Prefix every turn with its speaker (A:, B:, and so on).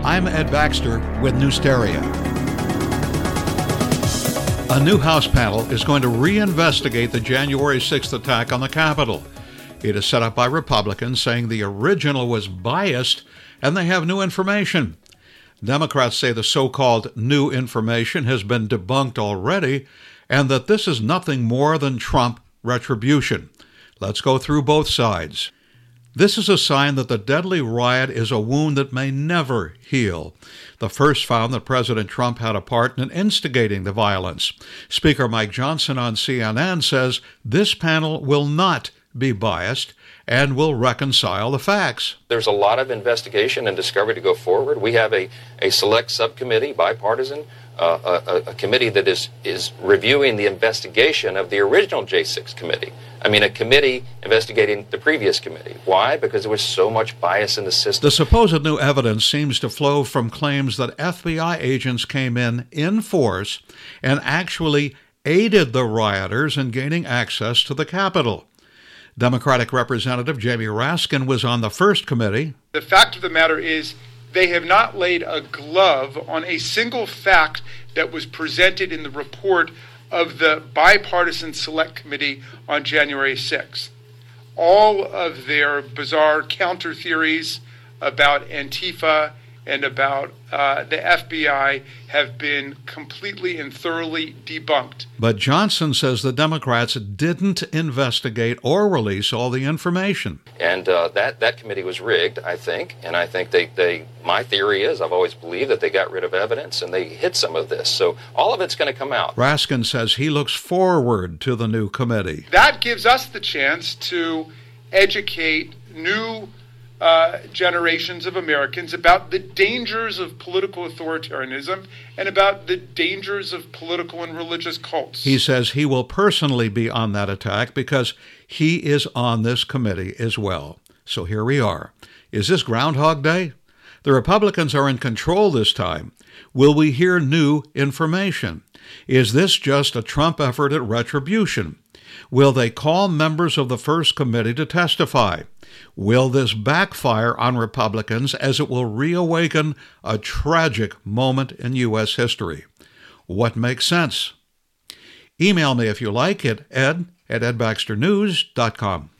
A: I'm Ed Baxter with Newsteria. A new House panel is going to reinvestigate the January 6th attack on the Capitol. It is set up by Republicans saying the original was biased and they have new information. Democrats say the so-called new information has been debunked already and that this is nothing more than Trump retribution. Let's go through both sides. This is a sign that the deadly riot is a wound that may never heal. The first found that President Trump had a part in instigating the violence. Speaker Mike Johnson on CNN says this panel will not be biased and will reconcile the facts.
B: There's a lot of investigation and discovery to go forward. We have a select subcommittee, bipartisan, a committee that is reviewing the investigation of the original J6 committee. I mean, a committee investigating the previous committee. Why? Because there was so much bias in the system.
A: The supposed new evidence seems to flow from claims that FBI agents came in force and actually aided the rioters in gaining access to the Capitol. Democratic Representative Jamie Raskin was on the first committee.
C: The fact of the matter is they have not laid a glove on a single fact that was presented in the report of the bipartisan select committee on January 6th. All of their bizarre counter theories about Antifa and about the FBI have been completely and thoroughly debunked.
A: But Johnson says the Democrats didn't investigate or release all the information.
B: And that committee was rigged, I think. And I think my theory is, I've always believed that they got rid of evidence and they hid some of this. So all of it's going to come out.
A: Raskin says he looks forward to the new committee.
C: That gives us the chance to educate new generations of Americans about the dangers of political authoritarianism and about the dangers of political and religious cults.
A: He says he will personally be on that attack because he is on this committee as well. So here we are. Is this Groundhog Day? The Republicans are in control this time. Will we hear new information? Is this just a Trump effort at retribution? Will they call members of the first committee to testify? Will this backfire on Republicans as it will reawaken a tragic moment in U.S. history? What makes sense? Email me if you like at ed@edbaxternews.com.